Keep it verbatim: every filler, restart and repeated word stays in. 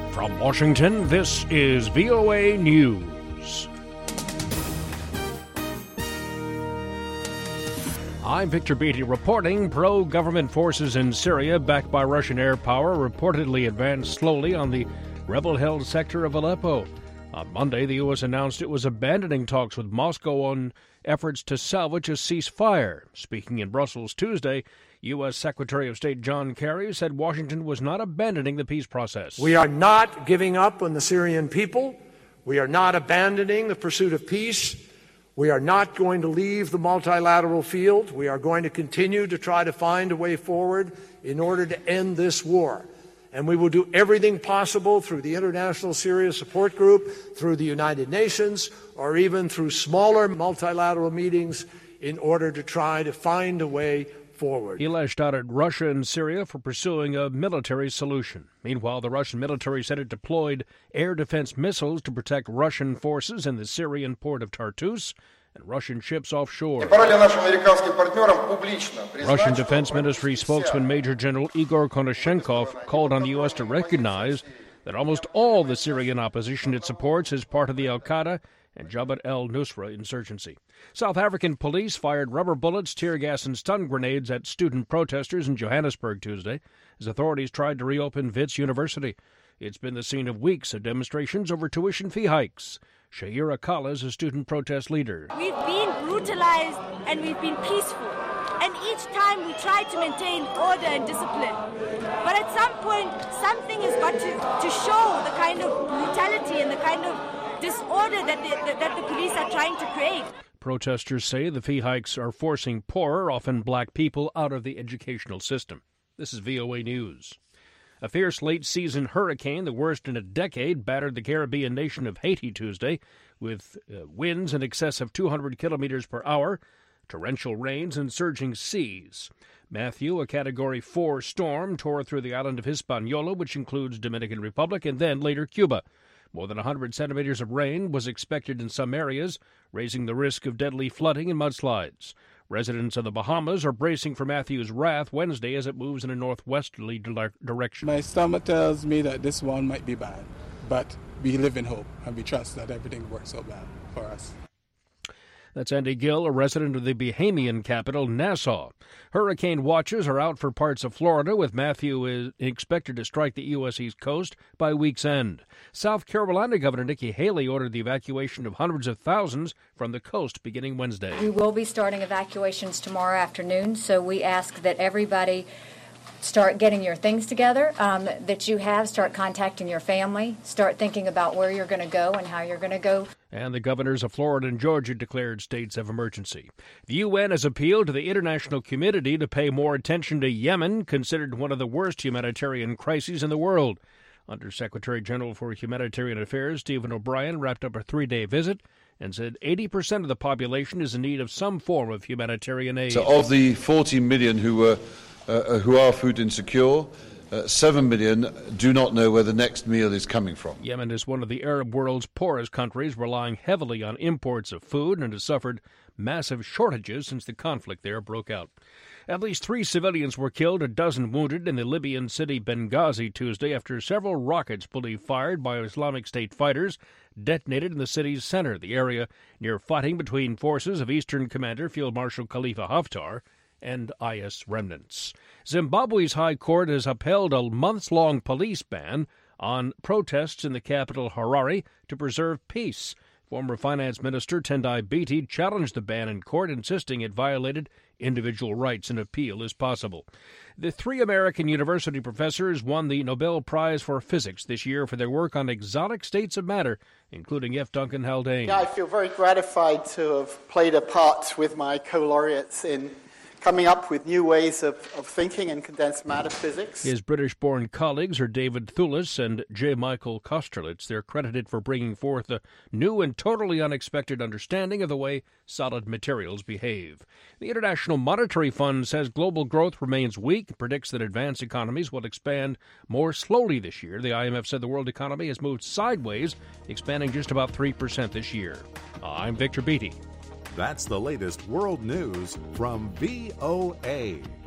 From Washington, this is V O A News. I'm Victor Beatty reporting. Pro-government forces in Syria, backed by Russian air power, reportedly advanced slowly on the rebel-held sector of Aleppo. On Monday, the U S announced it was abandoning talks with Moscow on efforts to salvage a ceasefire. Speaking in Brussels Tuesday, U S. Secretary of State John Kerry said Washington was not abandoning the peace process. We are not giving up on the Syrian people. We are not abandoning the pursuit of peace. We are not going to leave the multilateral field. We are going to continue to try to find a way forward in order to end this war. And we will do everything possible through the International Syria Support Group, through the United Nations, or even through smaller multilateral meetings in order to try to find a way forward. He lashed out at Russia and Syria for pursuing a military solution. Meanwhile, the Russian military said it deployed air defense missiles to protect Russian forces in the Syrian port of Tartus and Russian ships offshore. Russian Defense Ministry spokesman Major General Igor Konashenkov called on the U S to recognize that almost all the Syrian opposition it supports is part of the al-Qaeda and Jabhat al-Nusra insurgency. South African police fired rubber bullets, tear gas, and stun grenades at student protesters in Johannesburg Tuesday as authorities tried to reopen Wits University. It's been the scene of weeks of demonstrations over tuition fee hikes. Shaira Kala is a student protest leader. We've been brutalized and we've been peaceful. And each time we try to maintain order and discipline. But at some point, something has got to, to show the kind of brutality and the kind of disorder that the, that the police are trying to create. Protesters say the fee hikes are forcing poorer, often black people, out of the educational system. This is V O A News. A fierce late-season hurricane, the worst in a decade, battered the Caribbean nation of Haiti Tuesday with uh, winds in excess of two hundred kilometers per hour, torrential rains, and surging seas. Matthew, a Category four storm, tore through the island of Hispaniola, which includes Dominican Republic, and then later Cuba. More than one hundred centimeters of rain was expected in some areas, raising the risk of deadly flooding and mudslides. Residents of the Bahamas are bracing for Matthew's wrath Wednesday as it moves in a northwesterly direction. My stomach tells me that this one might be bad, but we live in hope and we trust that everything works out well for us. That's Andy Gill, a resident of the Bahamian capital, Nassau. Hurricane watches are out for parts of Florida, with Matthew is expected to strike the U S East Coast by week's end. South Carolina Governor Nikki Haley ordered the evacuation of hundreds of thousands from the coast beginning Wednesday. We will be starting evacuations tomorrow afternoon, so we ask that everybody start getting your things together um, that you have, start contacting your family, start thinking about where you're going to go and how you're going to go. And the governors of Florida and Georgia declared states of emergency. The U N has appealed to the international community to pay more attention to Yemen, considered one of the worst humanitarian crises in the world. Undersecretary General for Humanitarian Affairs Stephen O'Brien wrapped up a three-day visit and said eighty percent of the population is in need of some form of humanitarian aid. So of the forty million who were Uh, who are food insecure, uh, seven million do not know where the next meal is coming from. Yemen is one of the Arab world's poorest countries, relying heavily on imports of food, and has suffered massive shortages since the conflict there broke out. At least three civilians were killed, a dozen wounded in the Libyan city Benghazi Tuesday after several rockets believed fired by Islamic State fighters detonated in the city's center, the area near fighting between forces of Eastern Commander Field Marshal Khalifa Haftar and I S remnants. Zimbabwe's High Court has upheld a months-long police ban on protests in the capital Harare to preserve peace. Former Finance Minister Tendai Biti challenged the ban in court, insisting it violated individual rights. An appeal is possible. The three American university professors won the Nobel Prize for Physics this year for their work on exotic states of matter, including F. Duncan Haldane. Yeah, I feel very gratified to have played a part with my co-laureates in coming up with new ways of, of thinking in condensed matter physics. His British-born colleagues are David Thewlis and J. Michael Kosterlitz. They're credited for bringing forth a new and totally unexpected understanding of the way solid materials behave. The International Monetary Fund says global growth remains weak, predicts that advanced economies will expand more slowly this year. The I M F said the world economy has moved sideways, expanding just about three percent this year. I'm Victor Beatty. That's the latest world news from V O A.